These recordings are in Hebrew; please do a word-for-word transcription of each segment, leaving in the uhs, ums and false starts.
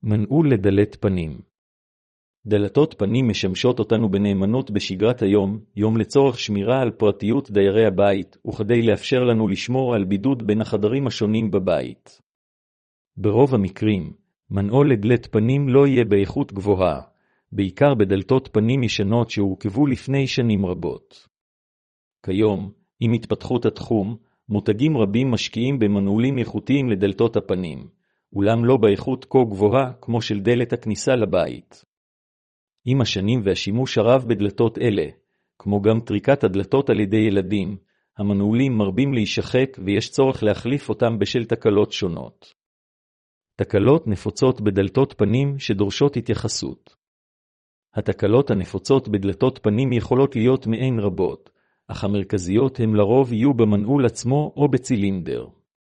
מנעול לדלת פנים. דלתות פנים משמשות אותנו בנאמנות בשגרת היום, יום לצורך שמירה על פרטיות דיירי הבית, וכדי לאפשר לנו לשמור על בידוד בין החדרים השונים בבית. ברוב המקרים, מנעול לדלת פנים לא יהיה באיכות גבוהה, בעיקר בדלתות פנים ישנות שהורכבו לפני שנים רבות. כיום, עם התפתחות התחום, מותגים רבים משקיעים במנעולים איכותיים לדלתות הפנים, אולם לא באיכות כה גבוהה כמו של דלת הכניסה לבית. עם השנים והשימוש הרב בדלתות אלה, כמו גם טריקת הדלתות על ידי ילדים, המנעולים מרבים להישחק ויש צורך להחליף אותם בשל תקלות שונות. תקלות נפוצות בדלתות פנים שדורשות התייחסות. התקלות הנפוצות בדלתות פנים יכולות להיות מעין רבות, אך המרכזיות הם לרוב יהיו במנעול עצמו או בצילינדר.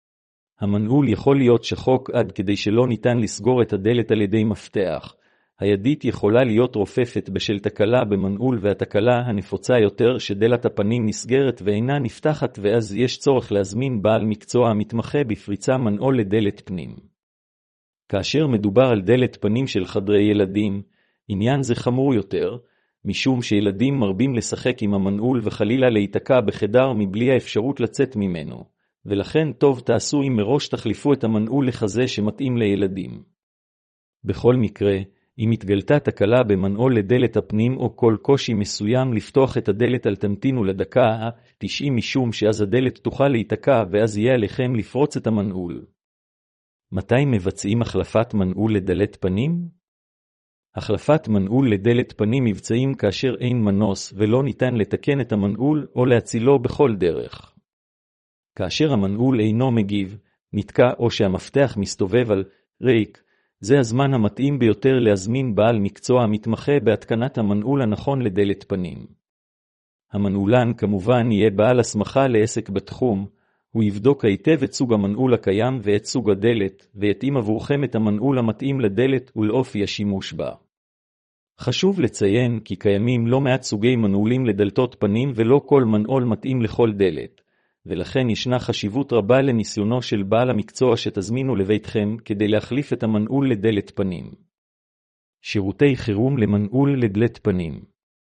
המנעול יכול להיות שחוק עד כדי שלא ניתן לסגור את הדלת על ידי מפתח. הידית יכולה להיות רופפת בשל תקלה במנעול, והתקלה הנפוצה יותר שדלת הפנים נסגרת ואינה נפתחת, ואז יש צורך להזמין בעל מקצוע המתמחה בפריצה מנעול לדלת פנים. כאשר מדובר על דלת פנים של חדרי ילדים, עניין זה חמור יותר, משום שילדים מרבים לשחק עם המנעול וחלילה להיתקע בחדר מבלי האפשרות לצאת ממנו, ולכן טוב תעשו אם מראש תחליפו את המנעול לכזה שמתאים לילדים. בכל מקרה, אם התגלתה תקלה במנעול לדלת הפנים או כל קושי מסוים לפתוח את הדלת, אל תמתינו לדקה תשעים, משום שאז הדלת תוכל להיתקע ואז יהיה עליכם לפרוץ את המנעול. מתי מבצעים החלפת מנעול לדלת פנים? החלפת מנעול לדלת פנים מבצעים כאשר אין מנוס ולא ניתן לתקן את המנעול או להצילו בכל דרך. כאשר המנעול אינו מגיב, נתקע או שהמפתח מסתובב על ריק, זה הזמן המתאים ביותר להזמין בעל מקצוע המתמחה בהתקנת המנעול הנכון לדלת פנים. המנעולן כמובן יהיה בעל הסמכה לעסק בתחום, הוא יבדוק היטב את סוג המנעול הקיים ואת סוג הדלת, ויתאים עבורכם את המנעול המתאים לדלת ולאופי השימוש בה. חשוב לציין כי קיימים לא מעט סוגי מנעולים לדלתות פנים ולא כל מנעול מתאים לכל דלת, ולכן ישנה חשיבות רבה לניסיונו של בעל המקצוע שתזמינו לביתכם כדי להחליף את המנעול לדלת פנים. שירותי חירום למנעול לדלת פנים.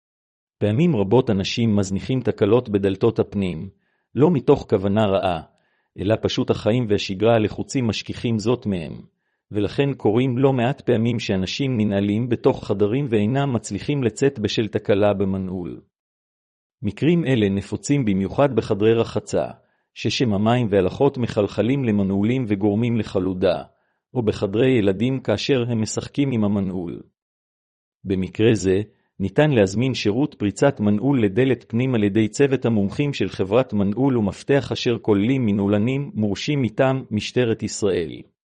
פעמים רבות אנשים מזניחים תקלות בדלתות הפנים, לא מתוך כוונה רעה, אלא פשוט החיים והשגרה הלחוצים משכיחים זאת מהם, ולכן קורים לא מעט פעמים שאנשים ננעלים בתוך חדרים ואינם מצליחים לצאת בשל תקלה במנעול. מקרים אלה נפוצים במיוחד בחדרי רחצה, ששם המים והלחות מחלחלים למנעולים וגורמים לחלודה, או בחדרי ילדים כאשר הם משחקים עם המנעול. במקרה זה, ניתן להזמין שירות פריצת מנעול לדלת פנים על ידי צוות המומחים של חברת מנעול ומפתח אשר כוללים מנעולנים מורשים מטעם משטרת ישראל.